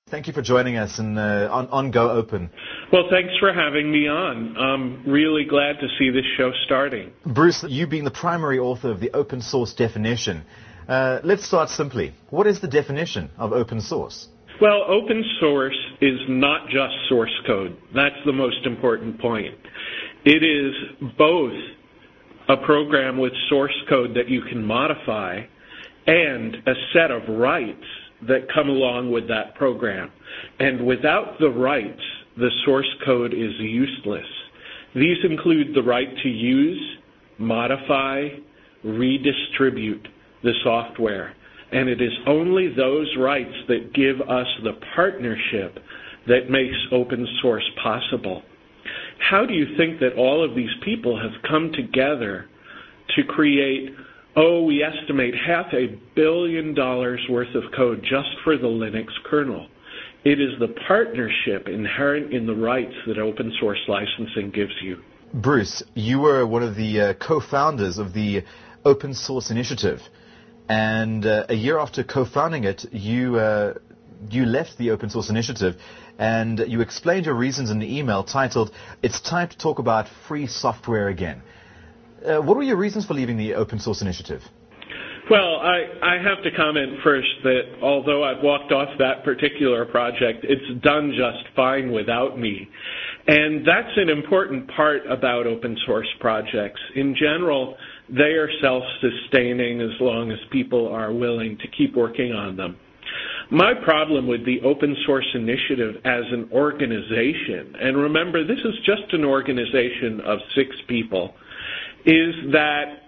Thank you for joining us on Go Open. Well, thanks for having me on. I'm really glad to see this show starting. Bruce, you being the primary author of the open source definition, let's start simply. What is the definition of open source? Well, open source is not just source code. That's the most important point. It is both a program with source code that you can modify and a set of rights that come along with that program. And without the rights, the source code is useless. These include the right to use, modify, redistribute the software. And it is only those rights that give us the partnership that makes open source possible. How do you think that all of these people have come together to create, we estimate $500 million worth of code just for the Linux kernel? It is the partnership inherent in the rights that open source licensing gives you. Bruce, you were one of the co-founders of the Open Source Initiative. And a year after co-founding it, you left the Open Source Initiative, and you explained your reasons in the email titled, "It's time to talk about free software again." What were your reasons for leaving the Open Source Initiative? Well, I have to comment first that although I've walked off that particular project, it's done just fine without me. And that's an important part about open source projects. In general, they are self-sustaining as long as people are willing to keep working on them. My problem with the Open Source Initiative as an organization, and remember this is just an organization of 6 people, is that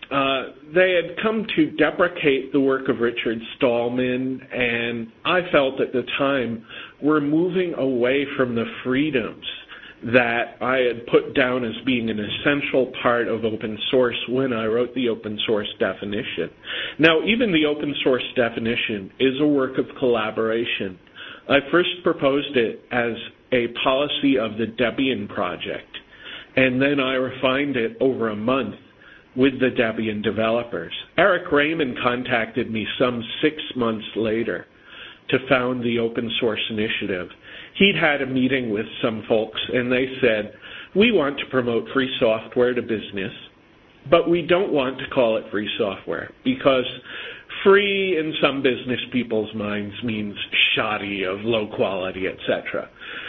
they had come to deprecate the work of Richard Stallman, and I felt at the time we're moving away from the freedoms that I had put down as being an essential part of open source when I wrote the open source definition. Now, even the open source definition is a work of collaboration. I first proposed it as a policy of the Debian project, and then I refined it over a month with the Debian developers. Eric Raymond contacted me some 6 months later to found the Open Source Initiative. He'd had a meeting with some folks, and they said, we want to promote free software to business, but we don't want to call it free software because free in some business people's minds means shoddy, of low quality, etc.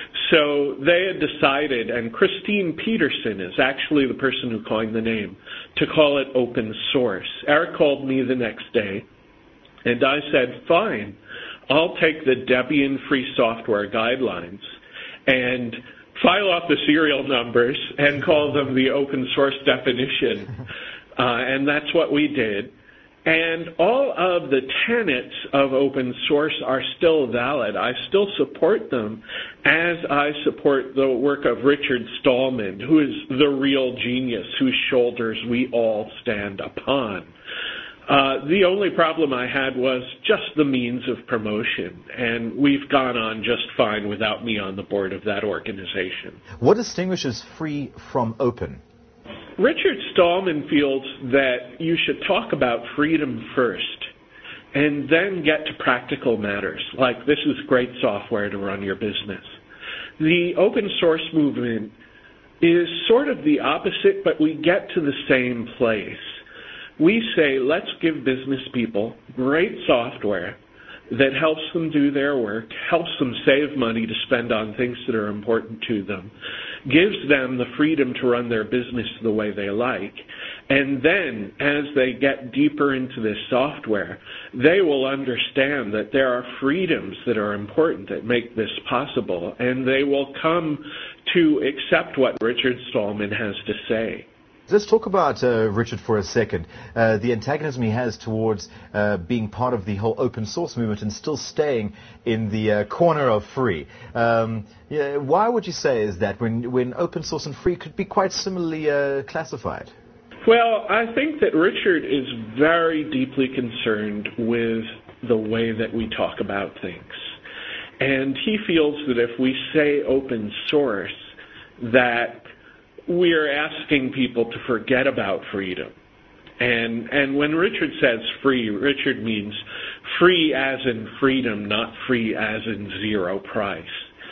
So they had decided, and Christine Peterson is actually the person who coined the name, to call it open source. Eric called me the next day, and I said, fine, I'll take the Debian free software guidelines and file off the serial numbers and call them the open source definition. And that's what we did. And all of the tenets of open source are still valid. I still support them as I support the work of Richard Stallman, who is the real genius whose shoulders we all stand upon. The only problem I had was just the means of promotion, and we've gone on just fine without me on the board of that organization. What distinguishes free from open? Richard Stallman feels that you should talk about freedom first and then get to practical matters, like this is great software to run your business. The open source movement is sort of the opposite, but we get to the same place. We say, let's give business people great software that helps them do their work, helps them save money to spend on things that are important to them, gives them the freedom to run their business the way they like, and then as they get deeper into this software, they will understand that there are freedoms that are important that make this possible, and they will come to accept what Richard Stallman has to say. Let's talk about Richard for a second. The antagonism he has towards being part of the whole open source movement and still staying in the corner of free. Why would you say is that when open source and free could be quite similarly classified? Well, I think that Richard is very deeply concerned with the way that we talk about things. And he feels that if we say open source, that we're asking people to forget about freedom. And when Richard says free, Richard means free as in freedom, not free as in zero price.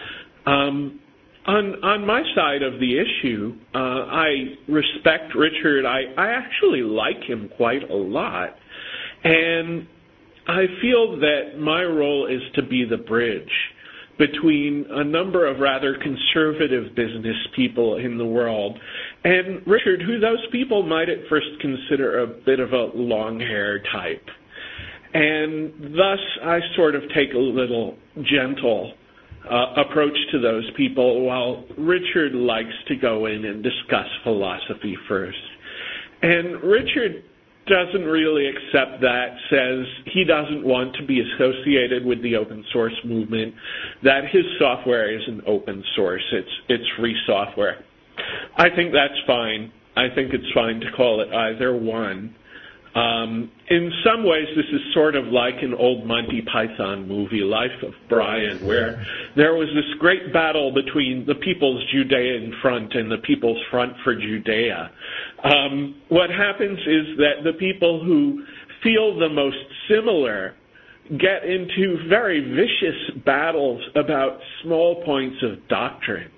On my side of the issue, I respect Richard. I actually like him quite a lot. And I feel that my role is to be the bridge between a number of rather conservative business people in the world and Richard, who those people might at first consider a bit of a long-haired type. And thus, I sort of take a little gentle approach to those people, while Richard likes to go in and discuss philosophy first. And Richard doesn't really accept that, says he doesn't want to be associated with the open source movement, that his software isn't open source, it's free software. I think that's fine. I think it's fine to call it either one. In some ways, this is sort of like an old Monty Python movie, Life of Brian, where there was this great battle between the People's Judean Front and the People's Front for Judea. What happens is that the people who feel the most similar get into very vicious battles about small points of doctrine.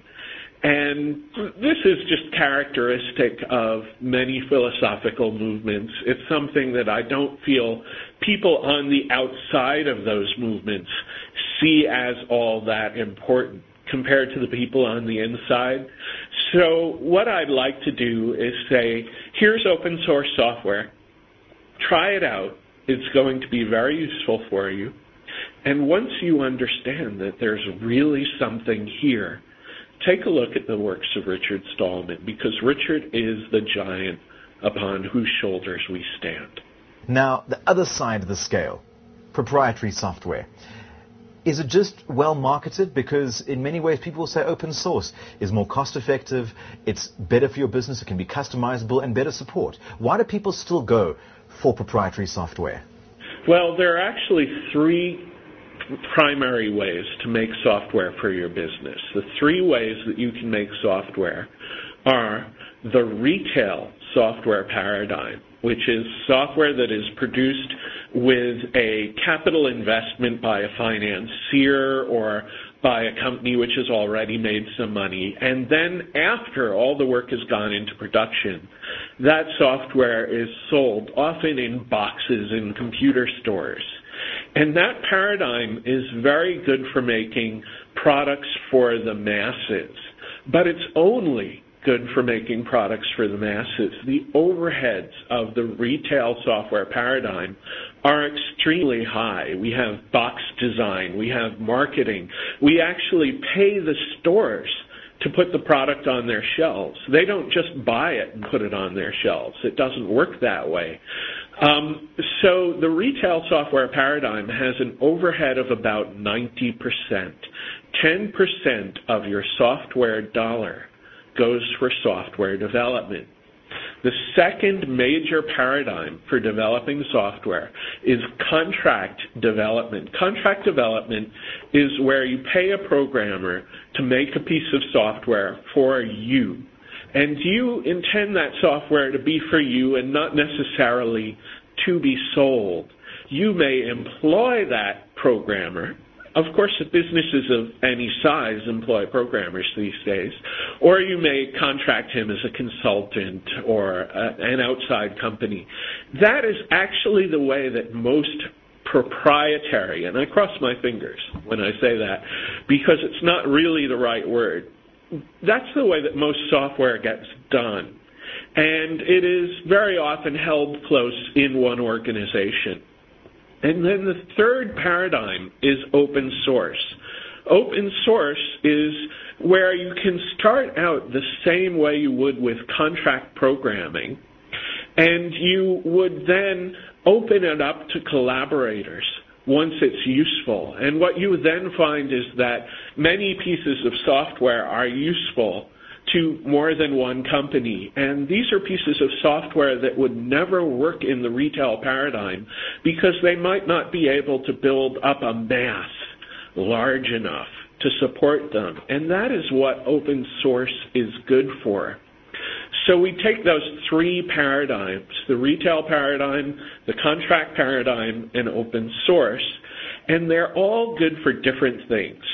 And this is just characteristic of many philosophical movements. It's something that I don't feel people on the outside of those movements see as all that important compared to the people on the inside. So what I'd like to do is say, here's open source software. Try it out. It's going to be very useful for you. And once you understand that there's really something here, take a look at the works of Richard Stallman, because Richard is the giant upon whose shoulders we stand. Now, the other side of the scale, proprietary software. Is it just well marketed? Because in many ways people say open source is more cost effective, it's better for your business, it can be customizable, and better support. Why do people still go for proprietary software? Well, there are actually three primary ways to make software for your business. The three ways that you can make software are the retail software paradigm, which is software that is produced with a capital investment by a financier or by a company which has already made some money. And then after all the work has gone into production, that software is sold, often in boxes in computer stores. And that paradigm is very good for making products for the masses, but it's only good for making products for the masses. The overheads of the retail software paradigm are extremely high. We have box design, we have marketing, we actually pay the stores to put the product on their shelves. They don't just buy it and put it on their shelves. It doesn't work that way. So the retail software paradigm has an overhead of about 90%. 10% of your software dollar goes for software development. The second major paradigm for developing software is contract development. Contract development is where you pay a programmer to make a piece of software for you. And you intend that software to be for you and not necessarily to be sold. You may employ that programmer. Of course, businesses of any size employ programmers these days. Or you may contract him as a consultant or an outside company. That is actually the way that most proprietary, and I cross my fingers when I say that, because it's not really the right word. That's the way that most software gets done. And it is very often held close in one organization. And then the third paradigm is open source. Open source is where you can start out the same way you would with contract programming, and you would then open it up to collaborators once it's useful. And what you then find is that many pieces of software are useful to more than one company. And these are pieces of software that would never work in the retail paradigm because they might not be able to build up a mass large enough to support them. And that is what open source is good for. So we take those three paradigms, the retail paradigm, the contract paradigm, and open source, and they're all good for different things.